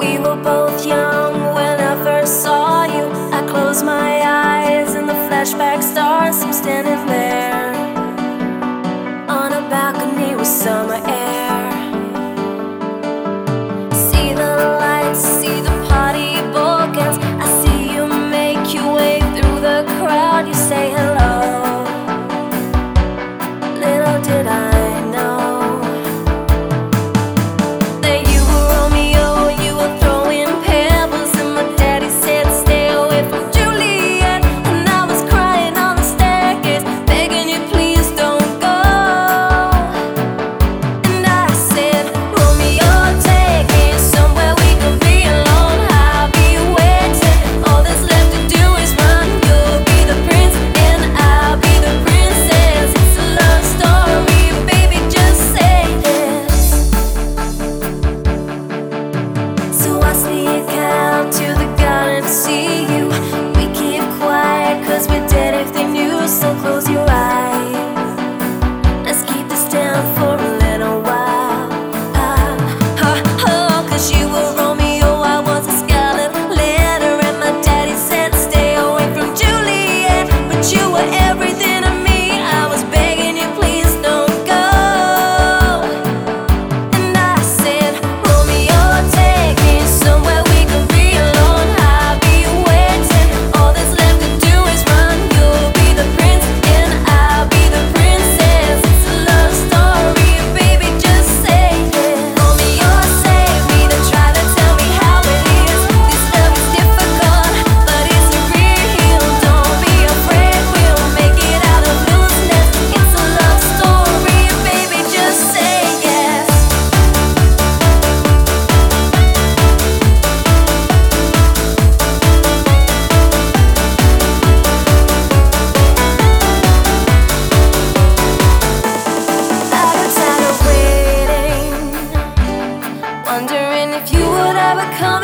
We were both young when I first saw you. I close my eyes and the flashback starts. I'm standing there on a balcony with summer air. See the lights, see the party bookends. I see you make your way through the crowd. You say hello. Little did I know that you were Romeo. You were throwing pebbles, and my daddy said stay away from Juliet. And I was crying on the staircase, begging you please don't go. And I said, Romeo, take me somewhere we can be alone. I'll be waiting. All that's left to do is run. You'll be the prince and I'll be the princess. It's a love story, baby, just say yes. So I sneak out to the garden to see you. We keep quiet 'cause we're dead if they knew. So close your eyes, let's keep this down for a little while. 'Cause you were Romeo, I was a scarlet letter, and my daddy said stay away from Juliet. But you were everything to me. I was begging you please don't go. And I said, Romeo, take me somewhere we can be alone. I'll be waiting. All that's left to do is run. You'll be the prince and I'll be the princess. It's a love story, baby, just say yes. Romeo, save me, don't try to tell me how it is. This love is difficult, but it's real. Don't be afraid, we'll make it out of looseness. It's a love story, baby, just say yes. I got tired of waiting, wondering if you would ever come